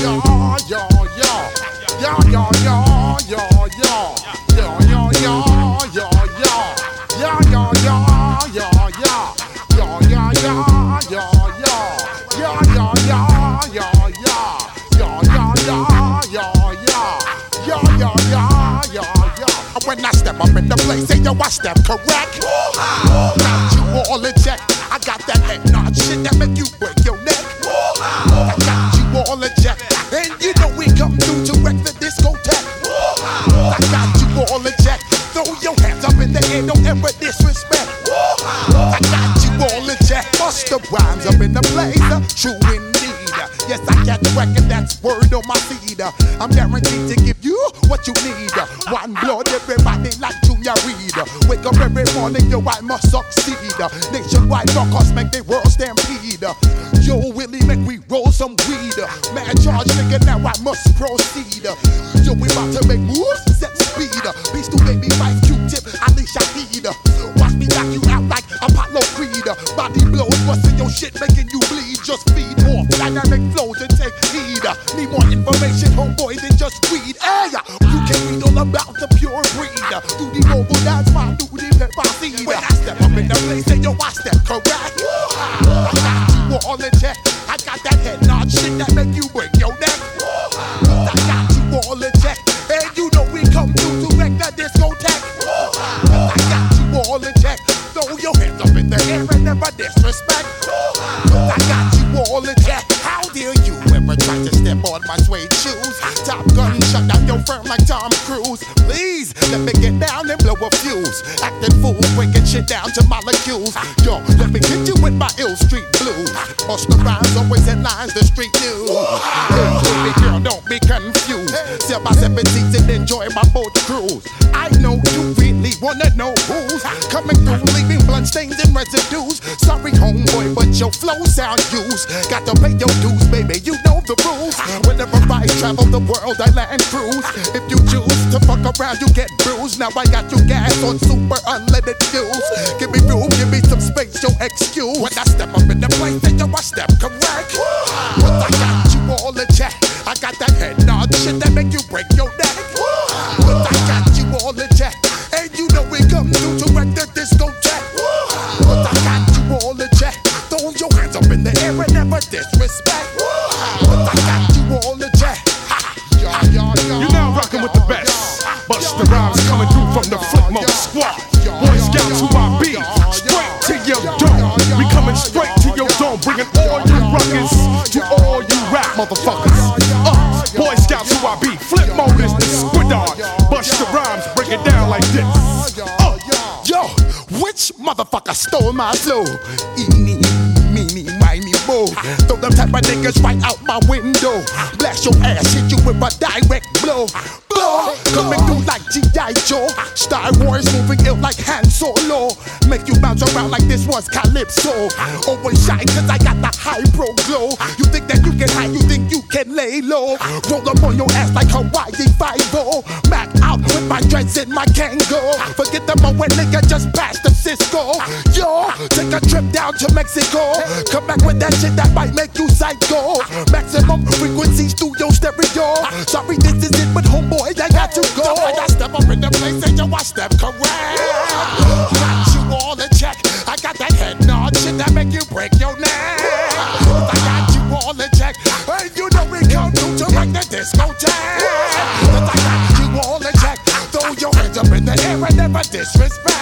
When I step up in the place, say yo, I step correct. Got you all in check. I got that head nod shit that make you break your neck. I got you all in check, and you know we come through to wreck the discotheque. I got you all in check. Throw your hands up in the air, don't ever disrespect. I got you all in check. Bust the rhymes up in the place, true indeed. Yes, I got the record, that's word on my feed. I'm guaranteed to give you what you need. One blood, everybody like Junior Reed. Wake up every morning, yo, I must succeed. Nationwide rockers make the world stampede. Yo, Willie, make we roll some weed. Man, charge nigga, now I must proceed. Yo, we about to make moves, set speed. Beast to baby, fight Q-tip, Ali Shaheed. Watch me knock you out like Apollo Creed. Body blows, busting your shit, making you bleed. Just feed off dynamic flows and take heed. Need more information, homeboy, than just weed. Hey, you can read all about the pure breed. Do the mobile dance, my do the pepper seed. When I step up in the place, say yo, I step correct. I got you all in check. I got that head nod shit that make you break your neck. I got you all in check, and you know we come through to wreck the discotheque. I got you all in check. Throw your hands up in the air and never disrespect. I got you all in check. How dare you ever try to step on my suede shoes? Top Gun shut down your firm like Tom Cruise. Please let me get down and blow a fuse. Acting fool, breaking shit down to molecules. Yo, let me hit you with my ill street blues. Bust the rhymes, always headlines the street news. Hey, baby girl, don't be confused. Sell my 17s and enjoy my boat cruise. I know you really wanna know who's coming through, leaving bloodstains and residues. Sorry, homeboy, but your flow sound used. Got to pay your dues, baby, you know the rules. Whenever I travel the world, I land cruise. If you choose to fuck around, you get bruised. Now I got you gas on super unleaded fuels. Give me room, give me some space, your excuse. When I step up in the place, then yo, I step correct. But I got you all in check. I got that head nod shit that make you break your neck. But I got you all in check, and you know we come through to wreck the discotheque. But I got you all in check. Throw your hands up in the air and never disrespect. But I got you all in check. You're now rocking with the best. Busta Rhymes coming through from the Flipmode Squad. Boy Scouts who I be, straight to your dome. We coming straight to your dome, bringing all you ruckus to all you rap motherfuckers. Boy Scouts who I be, Flipmode is the squid dog. Busta Rhymes break it down like this. Yo, which motherfucker stole my flow? Eeny, meeny, miny, mo. Throw them type of niggas right out my window. Blast your ass, hit you with a direct blow. Blow, coming through like G.I. Joe. Star Wars moving ill like Han Solo. Make you bounce around like this was Calypso. Always shine cause I got the high pro glow. You think that you can hide, you think you can lay low. Roll up on your ass like Hawaii 5-0. Mac out with my dreads in my Kango. Forget the moment nigga just passed the Cisco. Yo, take a trip down to Mexico. Come back with that shit that might make you psycho. Maximum frequency studio stereo. Sorry this is it but homeboy I got to go. When I step up in the place and yo I step correct. Got you all in check. I got that head nod shit that make you break your neck. I got you all in check. And you know we come through to wreck the discotheque. I got you all in check. Throw your hands up in the air and never disrespect.